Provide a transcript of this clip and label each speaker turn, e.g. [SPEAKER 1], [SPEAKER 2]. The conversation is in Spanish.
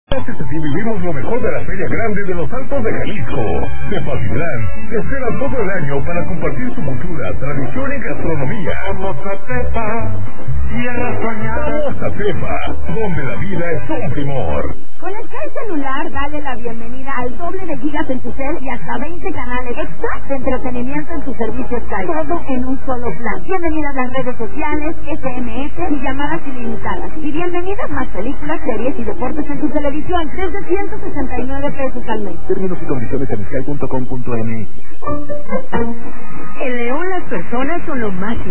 [SPEAKER 1] Si vivimos lo mejor de la Feria Grande de los Altos de Jalisco. Tepatitlán te espera todo el año para compartir su cultura, tradición y gastronomía.
[SPEAKER 2] Vamos a Tepa, tierra soñada.
[SPEAKER 1] Vamos a Tepa, donde la vida es un primor.
[SPEAKER 3] Con Sky Celular, dale la bienvenida al doble de gigas en tu cel y hasta 20 canales extra de entretenimiento en tu servicio Sky. Todo en un solo plan. Bienvenidas las redes sociales, SMS y llamadas ilimitadas. Y bienvenidas más películas, series y deportes en tu televisión desde 169 pesos al mes.
[SPEAKER 4] Términos y condiciones en sky.com.mx.
[SPEAKER 3] En León las personas son lo más